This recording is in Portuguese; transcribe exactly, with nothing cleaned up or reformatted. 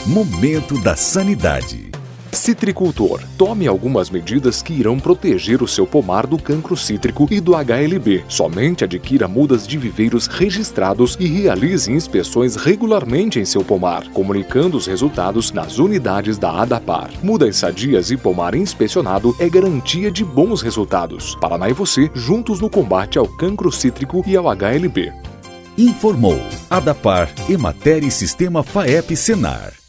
Momento da Sanidade. Citricultor, tome algumas medidas que irão proteger o seu pomar do cancro cítrico e do H L B. Somente adquira mudas de viveiros registrados e realize inspeções regularmente em seu pomar, comunicando os resultados nas unidades da ADAPAR. Mudas sadias e pomar inspecionado é garantia de bons resultados. Paraná e você, juntos no combate ao cancro cítrico e ao H L B. Informou ADAPAR, Emater e Sistema FAEP Senar.